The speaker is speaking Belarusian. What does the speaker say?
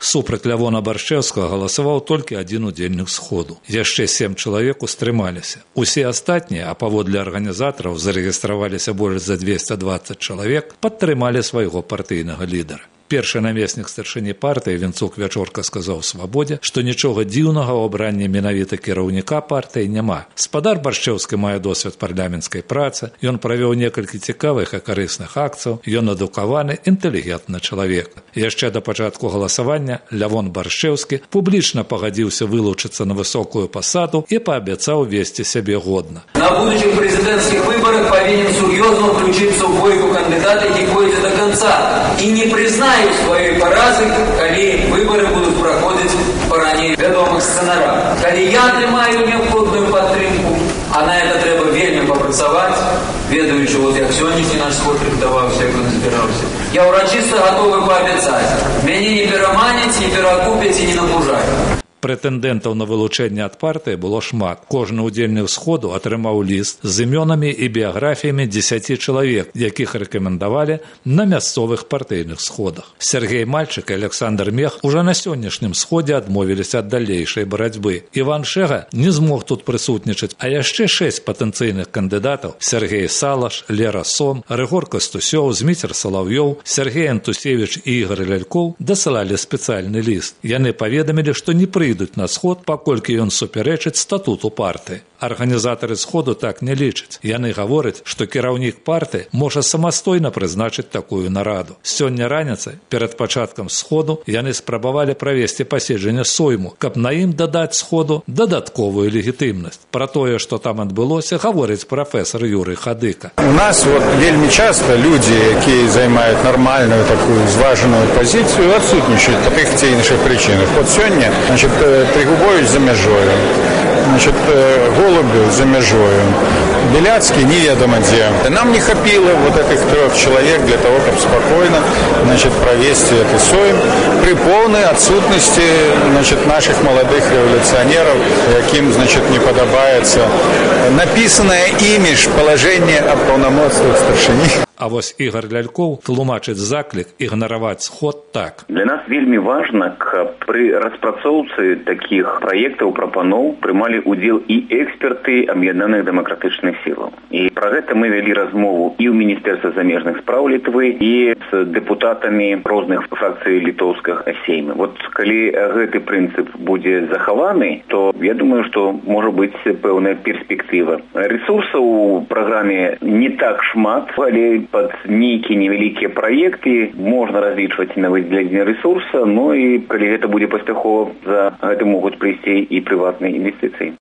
Супраць Лявона Баршчэўскага галасаваў толькі адзін удзельнік сходу. Яшчэ 7 чалавек устрымаліся. Усе астатнія, а паводле арганізатараў зарэгістраваліся больш за 220 чалавек, падтрымалі свайго партыйнага лідара. Першы намеснік старшыні партыі Венцук Вячорка сказаў «Свабодзе», што нічога дзіўнага ў абранні менавіта кіраўніка партыі няма. Спадар Баршчэўскі мае досвед парламенцкай працы, ён правёў некалькі цікавых і карысных акцыяў, ён адукаваны, інтэлігентны чалавек. Яшчэ да пачатку галасавання Лявон Баршчэўскі публічна пагадзіўся вылучыцца на высокую пасаду і паабяцаў весці сябе годна. На будущих президентских выборах повинен серьезно включиться в бойку кандидата и пойти до конца. И не признаю своей поразы, коли выборы будут проходить по ранее ведомых сценарах. Коли я отримаю необходную подтримку, а на это треба вельми попрацовать, ведаючи, вот як сьогоднішній наш сход рихтувався, як він збирався. Я урочисто готовий пообіцяти. Мені не переманять, не перекупять і не напужають. Прэтэндэнтаў на вылучэнне ад партыі было шмат. Кожны удзельнік сходу атрымаў ліст з імёнамі і біяграфіямі 10 чалавек, якіх рэкамендавалі на мясцовых партыйных сходах. Сергей Мальчык і Александр Мех уже на сённяшнім сходзе адмовіліся ад далейшай барацьбы. Іван Шэга не змог тут прысутнічаць, а яшчэ 6 патэнцыйных кандыдатаў – Сергей Салаш, Лера Сом, Рыгор Кастусёў, Зміцер Салаўёў, Сергей Антусевіч і Ігор Лялькоў дасылалі спецыяльны ліст. Яны паведамілі, што не прыйдуць на сход, паколькі ён супярэчыць статуту партыі. Арганізатары сходу так не лічаць. Яны гавораць, што кіраўнік партыі можа самастойна прызначыць такую нараду. Сёння раніцай, перад пачаткам сходу, яны спрабавалі правесці паседжанне сойму, каб на ім дадаць сходу дадатковую легітымнасць. Пра тое, што там адбылося, гаворыць прафесор Юрый Хадыка. У нас вельмі часта людзі, якія займаюць нармальную такую зважаную пазіцыю, адсутнічаюць па тых ці іншых прычынах. Сёння, Трегубович за мяжою, Голубев за мяжою, Беляцкий неведомо где. Нам не хапило вот этих 3 человек для того, чтобы спокойно провести этот сойм при полной отсутности наших молодых революционеров, яким не подобается написанное ими ж положение о полномочиях старшині. А вось Ігор Лялькоў тлумачыць заклік ігнараваць сход так. Для нас вельмі важна, каб пры распрацоўцы такіх праектаў прапаноў прымалі удзел і эксперты аб'яднаных дэмакратычных сілаў. І пра гэта мы вялі размову і ў Міністэрстве замежных спраў Літвы, і з дэпутатамі розных фракцый літоўскага сейма. Вот калі гэты прынцып будзе захаваны, то я думаю, што можа быць пэўная перспектыва. Рэсурсаў у праграме не так шмат, але пад нейкія невялікія праекты можна разлічваць на выдзяленне рэсурса, ну і калі гэта будзе паспяхова, за гэта могуць прыйсці і прыватныя інвестыцыі.